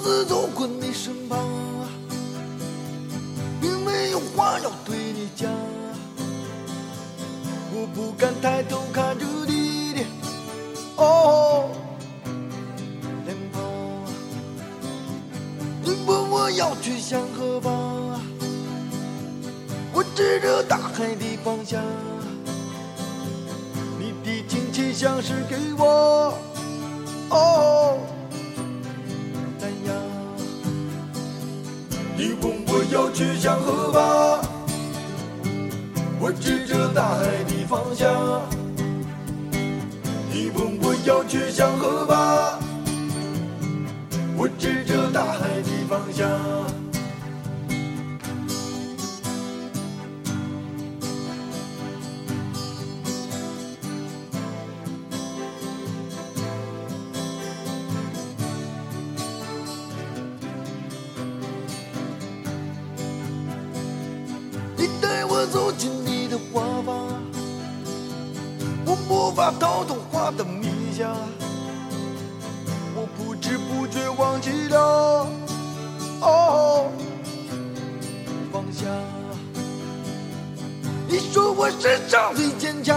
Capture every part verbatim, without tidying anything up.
自走过你身旁，并没有话要对你讲，我不敢抬头看着你的哦脸庞。你问我要去向何方，我指着大海的方向，你的亲切像是给我哦赞扬。你问我要去向何方，我指着大海的方向。你问我要去向何方，我指着大海的方向。你带我走进你的花房，我无法逃脱花的迷香，我不知不觉忘记了哦方向。你说我世上最坚强，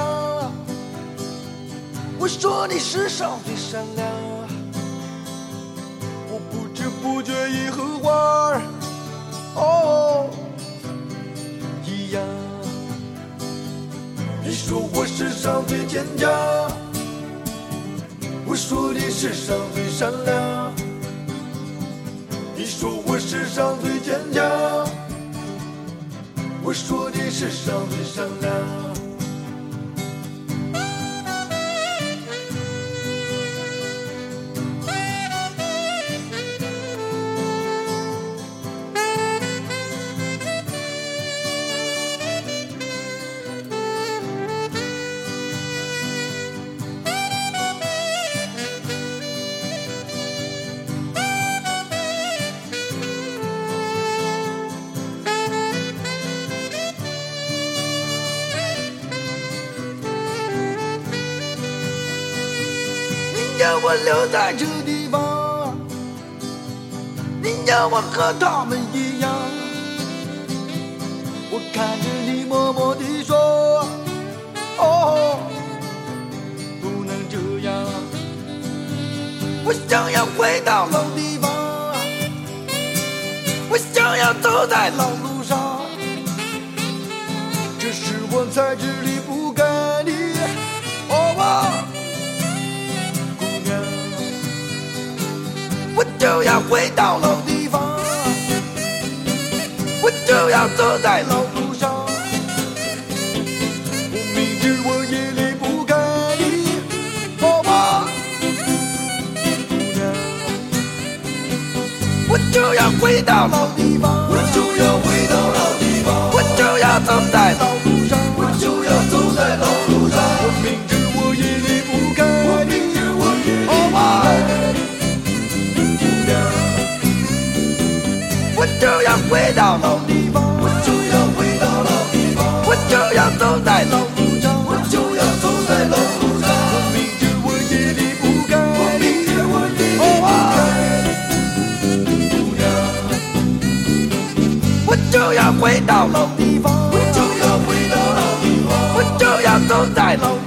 我说你世上最善良，我不知不觉已和花儿哦一样。你说我世上最坚强，我说你世上最善良，你说我世上最坚强，我说你世上最善良。你要我留在这地方，你要我和他们一样，我看着你默默地说哦不能这样。我想要回到老地方，我想要走在老路上，这是我才知离不开你哦啊我就要回到老地方，我就要走在老路上，我明知我也离不开你哦啊姑娘。我就要回到老地方，我就要回到老地方，我就要走在老路上，我就要走在老路上，我明知我也离不开你，我明知我也离不开你我就要回到老地方，我就要回到老地方，我就要走在老路上，我就要走在老路上，我明知我也离不开，我明知我也离不开姑娘。我就要回到老地方，我就要回到老地方，我就要走在老